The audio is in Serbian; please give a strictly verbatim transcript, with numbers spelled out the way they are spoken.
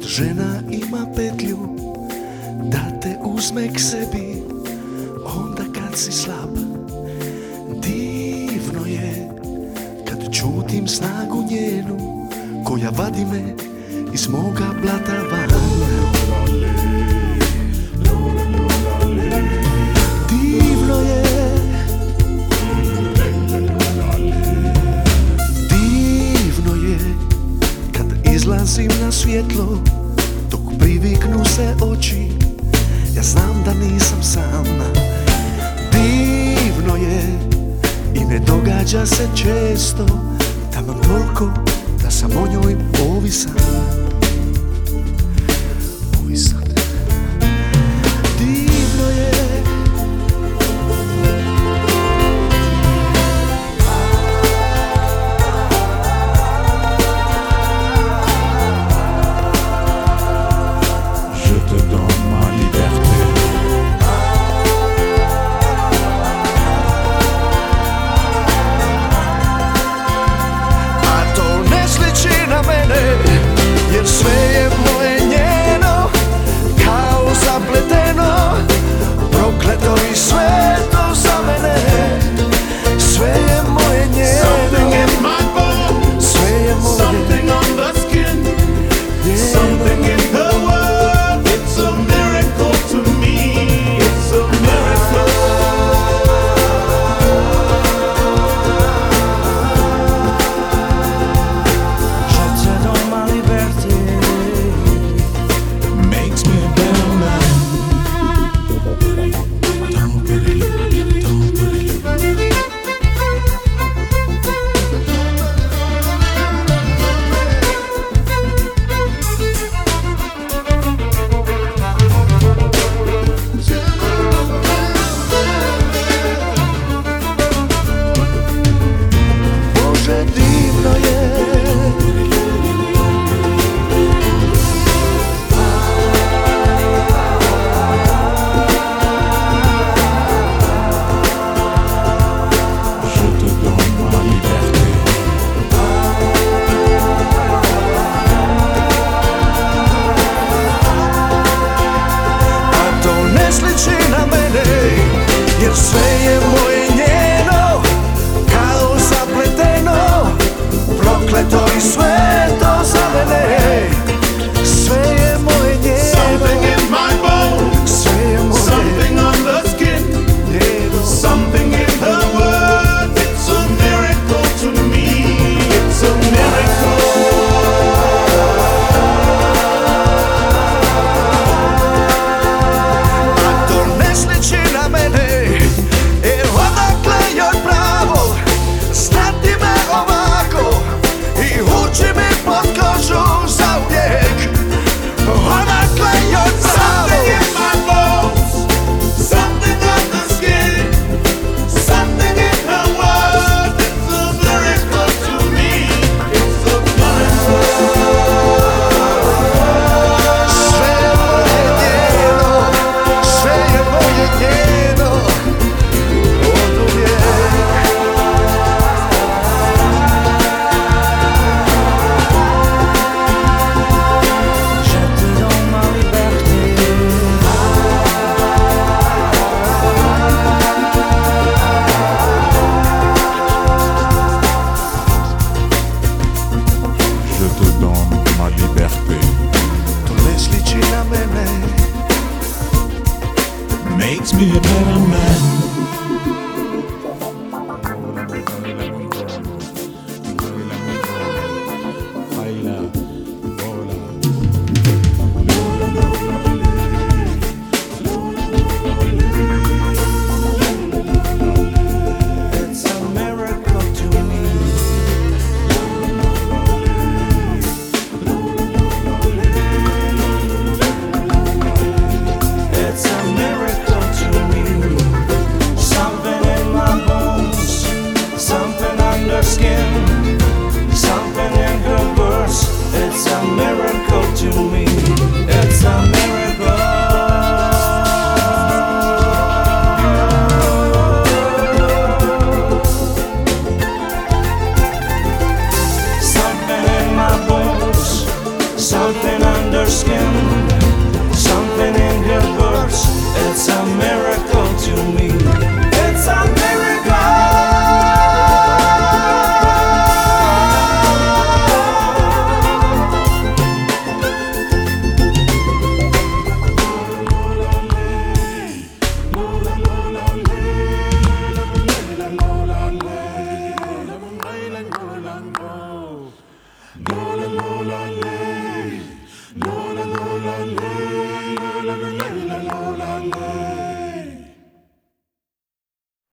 Kad žena ima petlju da te uzme k sebi, onda kad si slab, divno je kad čutim snagu njenu koja vadi me iz moga blata van. Divno je, divno je kad izlazim na svjetlo, dok priviknu se oči, ja znam da nisam sam. Divno je i ne događa se često, taman toliko da sam o njoj ovisan. Ovisan. Divno je, jer sve je moje njeno, kao zapleteno, prokleto i sveto za mene. Sve je moje njeno, something in my bones, sve je moje, something on the skin, something in her word. It's a miracle to me, it's a miracle. jer sve je moje njeno, kao zapleteno, prokleto i sveto za mene. Sve je moje njeno, Something in my bones, sve je moje, something on the skin, njeno, something in her word. It's a miracle to me, it's a miracle. A to ne sliči na mene, jer odakle joj pravo znati me ovako i ući mi pod kožu zauvijek. Odakle joj pravo, Something in my bones, something on the skin, something in her word. It's a miracle to me, it's a miracle. sve je moje njeno, sve je moje njeno, oduvijek. Je te donne ma liberté. To ne sliči na mene, Makes me a better man. it's a miracle to me. It's a miracle to me. Something in my bones, something under skin, something in her words. It's a miracle to me. It's a miracle. Something in my bones, something under under skin, something in her words. It's a miracle to me. It's a Lola, Lola, Lola, Lola, Lola.